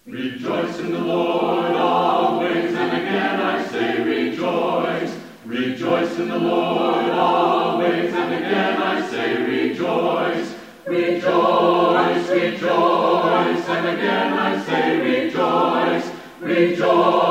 Rejoice in the Lord always, and again I say rejoice. Rejoice in the Lord always, and again I say rejoice. Rejoice, rejoice, and again I say rejoice. Rejoice.